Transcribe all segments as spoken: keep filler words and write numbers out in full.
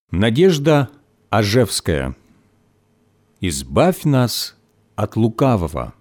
Надежда Ажевская. Избавь нас от лукавого.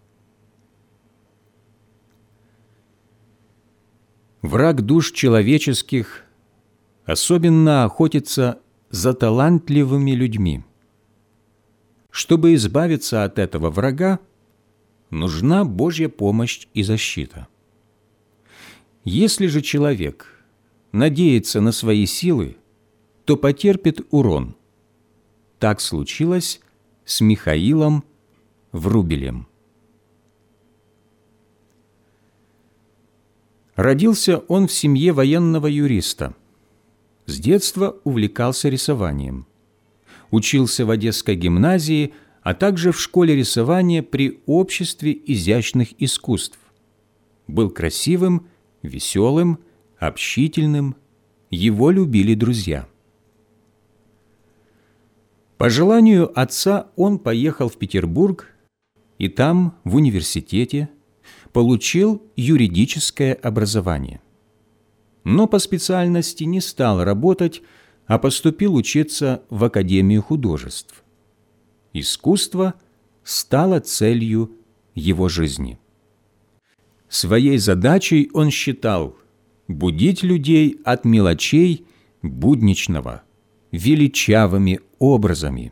Враг душ человеческих особенно охотится за талантливыми людьми. Чтобы избавиться от этого врага, нужна Божья помощь и защита. Если же человек надеется на свои силы, то потерпит урон. Так случилось с Михаилом Врубелем. Родился он в семье военного юриста. С детства увлекался рисованием. Учился в Одесской гимназии, а также в школе рисования при Обществе изящных искусств. Был красивым, веселым, общительным. Его любили друзья. По желанию отца он поехал в Петербург и там, в университете, получил юридическое образование. Но по специальности не стал работать, а поступил учиться в Академию художеств. Искусство стало целью его жизни. Своей задачей он считал будить людей от мелочей будничного величавыми образами.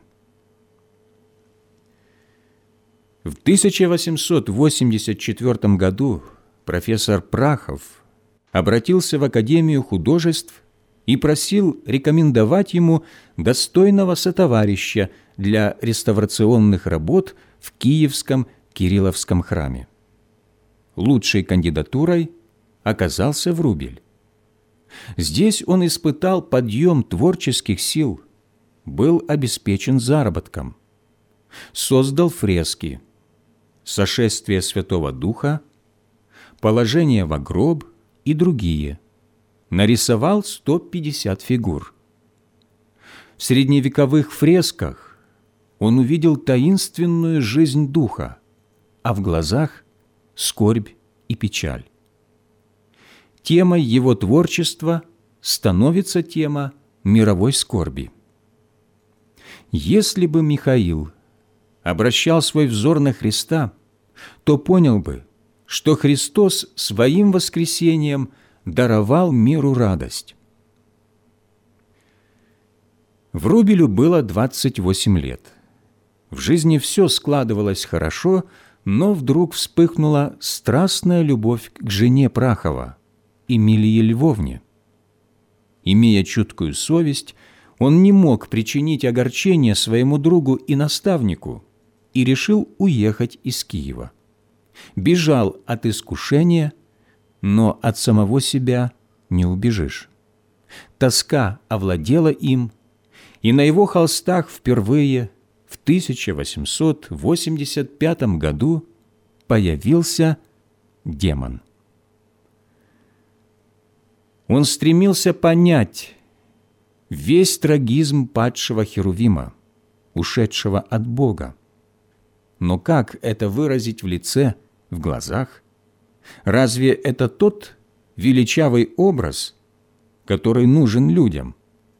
В тысяча восемьсот восемьдесят четвёртом году профессор Прахов обратился в Академию художеств и просил рекомендовать ему достойного сотоварища для реставрационных работ в Киевском Кирилловском храме. Лучшей кандидатурой оказался Врубель. Здесь он испытал подъем творческих сил, был обеспечен заработком, создал фрески «Сошествие Святого Духа», «Положение во гроб» и другие, нарисовал сто пятьдесят фигур. В средневековых фресках он увидел таинственную жизнь духа, а в глазах – скорбь и печаль. Темой его творчества становится тема мировой скорби. Если бы Михаил обращал свой взор на Христа, то понял бы, что Христос своим воскресением даровал миру радость. Врубелю было двадцать восемь лет. В жизни все складывалось хорошо, но вдруг вспыхнула страстная любовь к жене Прахова, Эмилии Львовне. Имея чуткую совесть, он не мог причинить огорчение своему другу и наставнику и решил уехать из Киева. Бежал от искушения, но от самого себя не убежишь. Тоска овладела им, и на его холстах впервые в тысяча восемьсот восемьдесят пятом году появился демон. Он стремился понять весь трагизм падшего Херувима, ушедшего от Бога. Но как это выразить в лице, в глазах? Разве это тот величавый образ, который нужен людям?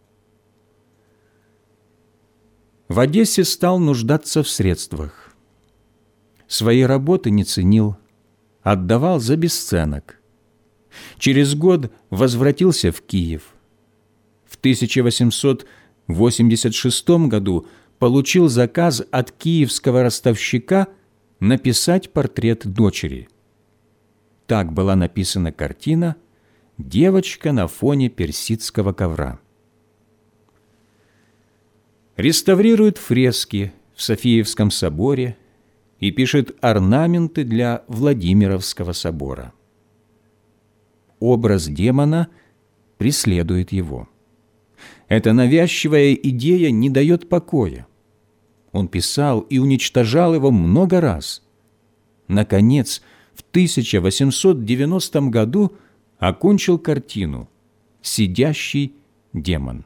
В Одессе стал нуждаться в средствах. Своей работы не ценил, отдавал за бесценок. Через год возвратился в Киев. В тысяча восемьсот восемьдесят шестом году получил заказ от киевского ростовщика написать портрет дочери. Так была написана картина «Девочка на фоне персидского ковра». Реставрирует фрески в Софиевском соборе и пишет орнаменты для Владимировского собора. Образ демона преследует его. Эта навязчивая идея не дает покоя. Он писал и уничтожал его много раз. Наконец, в тысяча восемьсот девяностом году окончил картину «Сидящий демон».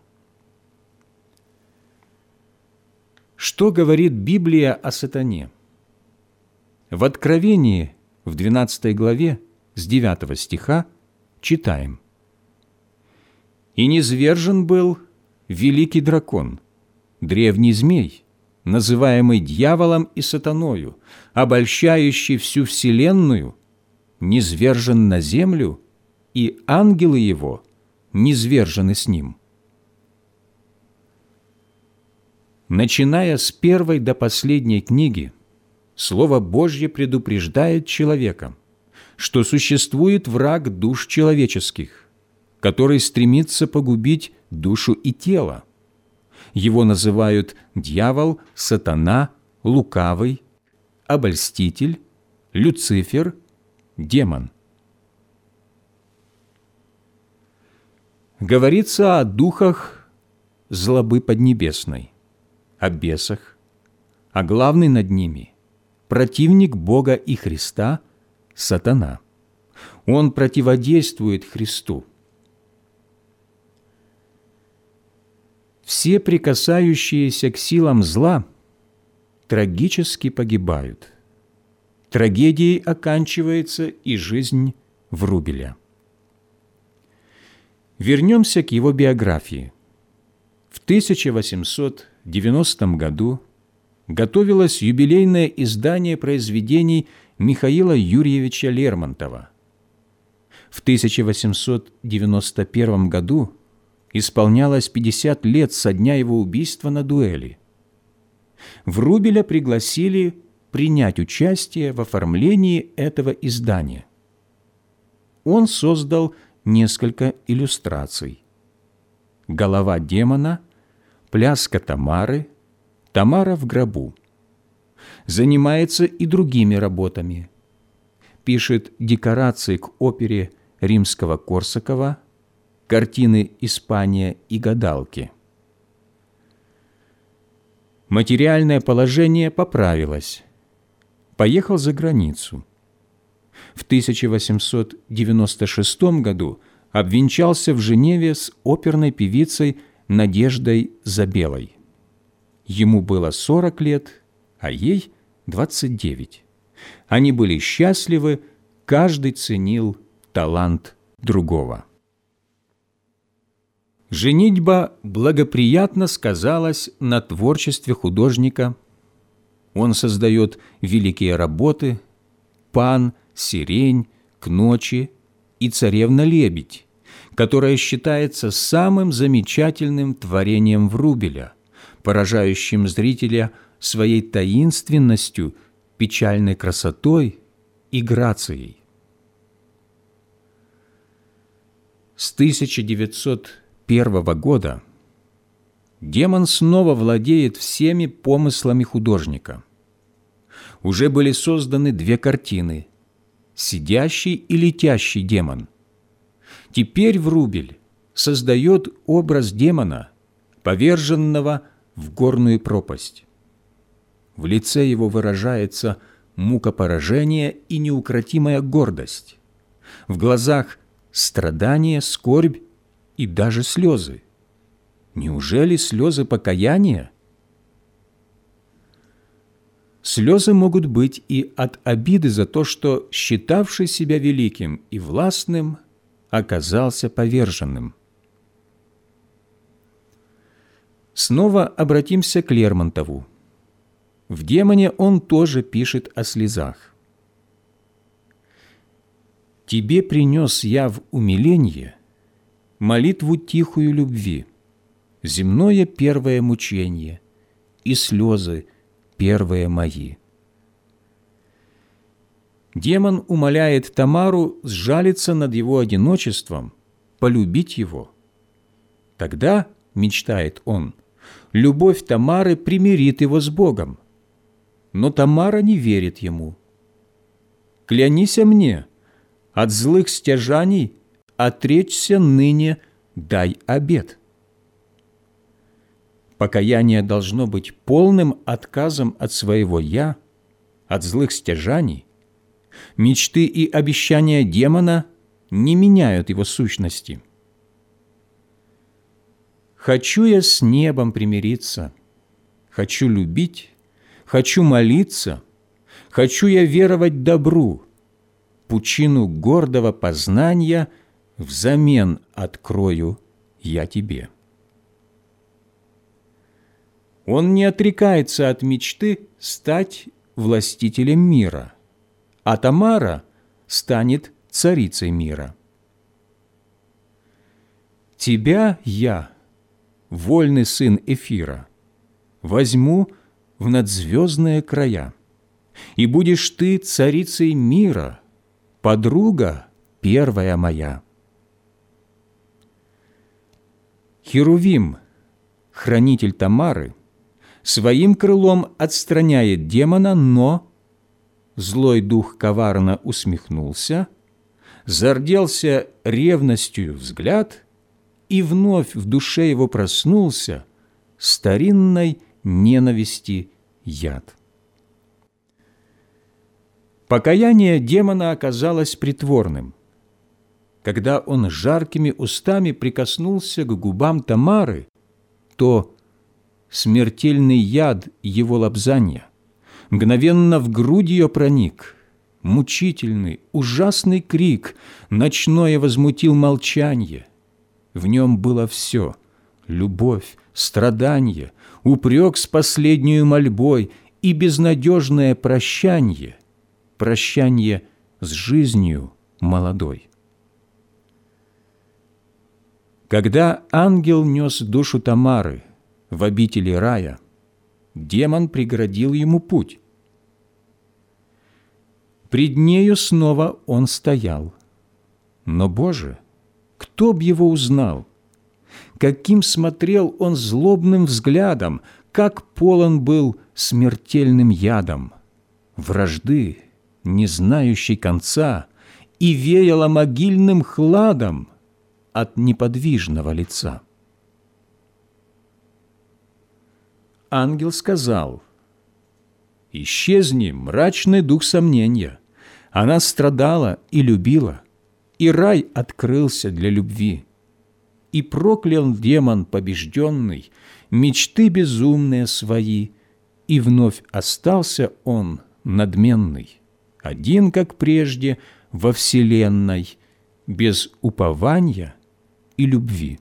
Что говорит Библия о сатане? В Откровении, в двенадцатой главе, с девятого стиха, читаем: «И низвержен был великий дракон, древний змей, называемый дьяволом и сатаною, обольщающий всю вселенную, низвержен на землю, и ангелы его низвержены с ним». Начиная с первой до последней книги, Слово Божье предупреждает человека, что существует враг душ человеческих, который стремится погубить душу и тело. Его называют дьявол, сатана, лукавый, обольститель, Люцифер, демон. Говорится о духах злобы поднебесной, о бесах, а главный над ними – противник Бога и Христа – сатана. Он противодействует Христу. Все прикасающиеся к силам зла трагически погибают. Трагедией оканчивается и жизнь Врубеля. Вернемся к его биографии. В тысяча восемьсот девяностом году готовилось юбилейное издание произведений Михаила Юрьевича Лермонтова. В тысяча восемьсот девяносто первом году исполнялось пятьдесят лет со дня его убийства на дуэли. Врубеля пригласили принять участие в оформлении этого издания. Он создал несколько иллюстраций: «Голова демона», «Пляска Тамары», «Тамара в гробу». Занимается и другими работами. Пишет декорации к опере Римского-Корсакова, картины «Испания» и «Гадалки». Материальное положение поправилось. Поехал за границу. В тысяча восемьсот девяносто шестом году обвенчался в Женеве с оперной певицей Надеждой Забелой. Ему было сорок лет, а ей двадцать девять. Они были счастливы, каждый ценил талант другого. Женитьба благоприятно сказалась на творчестве художника. Он создает великие работы «Пан», «Сирень», «К ночи» и «Царевна-лебедь», которая считается самым замечательным творением Врубеля, поражающим зрителя своей таинственностью, печальной красотой и грацией. С тысяча девятьсот первого года демон снова владеет всеми помыслами художника. Уже были созданы две картины «Сидящий и летящий демон». Теперь Врубель создает образ демона, поверженного в горную пропасть. В лице его выражается мука поражения и неукротимая гордость. В глазах страдание, скорбь и даже слезы. Неужели слезы покаяния? Слезы могут быть и от обиды за то, что считавший себя великим и властным оказался поверженным. Снова обратимся к Лермонтову. В «Демоне» он тоже пишет о слезах. «Тебе принес я в умиленье молитву тихую любви, земное первое мученье и слезы первые мои». Демон умоляет Тамару сжалиться над его одиночеством, полюбить его. Тогда, мечтает он, любовь Тамары примирит его с Богом. Но Тамара не верит ему. «Клянися мне, от злых стяжаний отречься ныне, дай обет». Покаяние должно быть полным отказом от своего «я», от злых стяжаний. Мечты и обещания демона не меняют его сущности. «Хочу я с небом примириться, хочу любить, хочу молиться, хочу я веровать добру, пучину гордого познания взамен открою я тебе». Он не отрекается от мечты стать властителем мира, а Тамара станет царицей мира. Тебя я, вольный сын Эфира, возьму в надзвездные края, и будешь ты царицей мира, подруга первая моя. Херувим, хранитель Тамары, своим крылом отстраняет демона, но злой дух коварно усмехнулся, зарделся ревностью взгляд, и вновь в душе его проснулся старинной ненависти яд. Покаяние демона оказалось притворным. Когда он жаркими устами прикоснулся к губам Тамары, то смертельный яд его лобзанья мгновенно в грудь ее проник. Мучительный, ужасный крик ночное возмутил молчанье. В нем было все – любовь, страдание, упрек с последнюю мольбой и безнадежное прощанье, прощанье с жизнью молодой. Когда ангел нес душу Тамары в обители рая, демон преградил ему путь. Пред нею снова он стоял. Но, Боже, кто б его узнал? Каким смотрел он злобным взглядом, как полон был смертельным ядом, вражды, не знающей конца, и веяло могильным хладом от неподвижного лица. Ангел сказал: «Исчезни, мрачный дух сомнения. Она страдала и любила, и рай открылся для любви. И проклял демон побежденный мечты безумные свои, и вновь остался он надменный, один, как прежде, во вселенной, без упования и любви».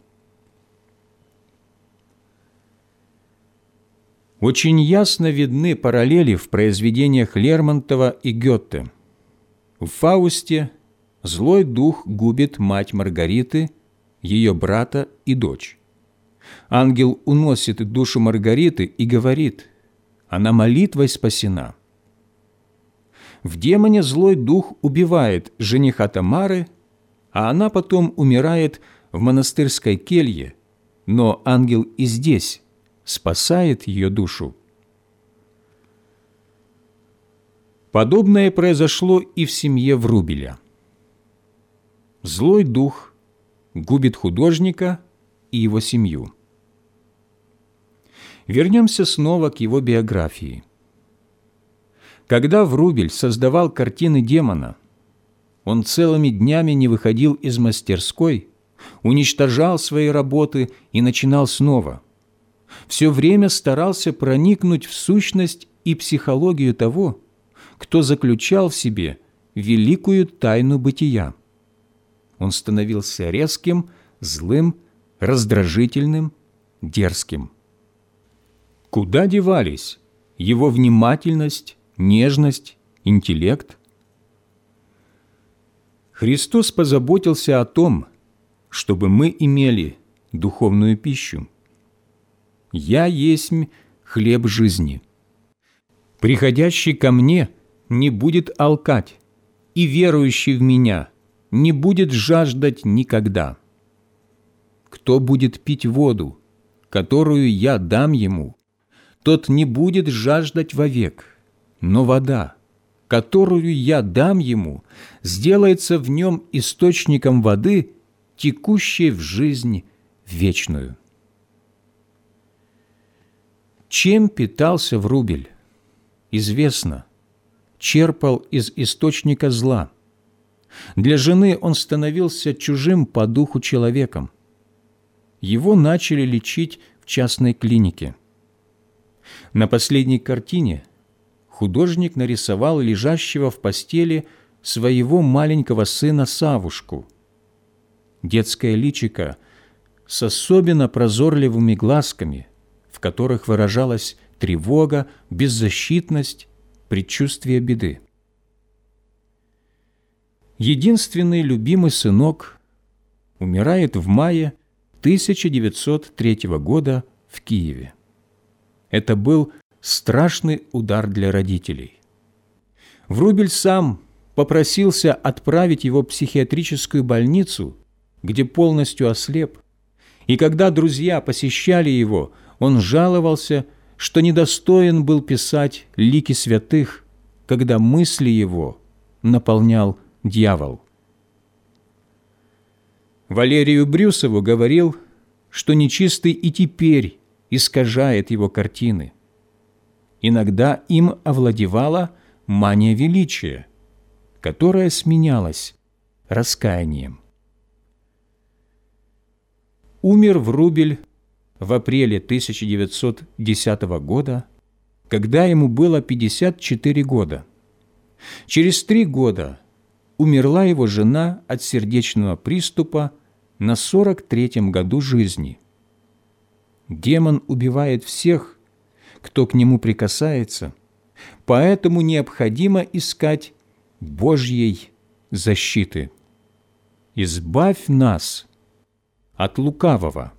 Очень ясно видны параллели в произведениях Лермонтова и Гёте. В «Фаусте» злой дух губит мать Маргариты, ее брата и дочь. Ангел уносит душу Маргариты и говорит: она молитвой спасена. В «Демоне» злой дух убивает жениха Тамары, а она потом умирает в монастырской келье, но ангел и здесь спасает ее душу. Подобное произошло и в семье Врубеля. Злой дух губит художника и его семью. Вернемся снова к его биографии. Когда Врубель создавал картины демона, он целыми днями не выходил из мастерской, уничтожал свои работы и начинал снова. Все время старался проникнуть в сущность и психологию того, кто заключал в себе великую тайну бытия. Он становился резким, злым, раздражительным, дерзким. Куда девались его внимательность, нежность, интеллект? Христос позаботился о том, чтобы мы имели духовную пищу. «Я есмь хлеб жизни. Приходящий ко мне не будет алкать, и верующий в меня не будет жаждать никогда. Кто будет пить воду, которую я дам ему, тот не будет жаждать вовек, но вода, которую я дам ему, сделается в нем источником воды, текущей в жизнь вечную». Чем питался Врубель? Известно. Черпал из источника зла. Для жены он становился чужим по духу человеком. Его начали лечить в частной клинике. На последней картине художник нарисовал лежащего в постели своего маленького сына Савушку. Детское личико с особенно прозорливыми глазками, в которых выражалась тревога, беззащитность, предчувствие беды. Единственный любимый сынок умирает в мае тысяча девятьсот третьего года в Киеве. Это был страшный удар для родителей. Врубель сам попросился отправить его в психиатрическую больницу, где полностью ослеп, и когда друзья посещали его, он жаловался, что недостоин был писать лики святых, когда мысли его наполнял дьявол. Валерию Брюсову говорил, что нечистый и теперь искажает его картины. Иногда им овладевала мания величия, которая сменялась раскаянием. Умер Врубель в апреле тысяча девятьсот десятого года, когда ему было пятьдесят четыре года. Через три года умерла его жена от сердечного приступа на сорок третьем году жизни. Демон убивает всех, кто к нему прикасается, поэтому необходимо искать Божьей защиты. Избавь нас от лукавого.